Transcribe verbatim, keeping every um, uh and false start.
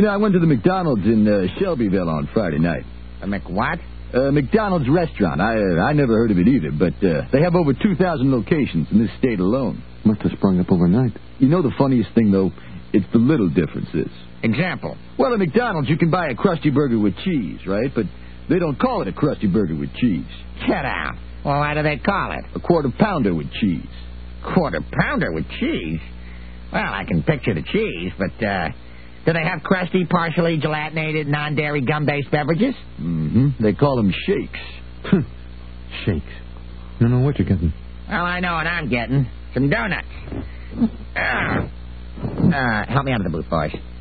You know, I went to the McDonald's in uh, Shelbyville on Friday night. A McWhat? Uh, McDonald's restaurant. I uh, I never heard of it either, but uh, they have over two thousand locations in this state alone. Must have sprung up overnight. You know the funniest thing, though? It's the little differences. Example? Well, at McDonald's, you can buy a Krusty Burger with cheese, right? But they don't call it a Krusty Burger with cheese. Get out. Well, what do they call it? A quarter pounder with cheese. Quarter pounder with cheese? Well, I can picture the cheese, but, uh... do they have crusty, partially gelatinated, non-dairy gum-based beverages? Mm-hmm. They call them shakes. Shakes. I don't know what you're getting. Well, I know what I'm getting. Some donuts. Uh, uh, help me out of the booth, boys.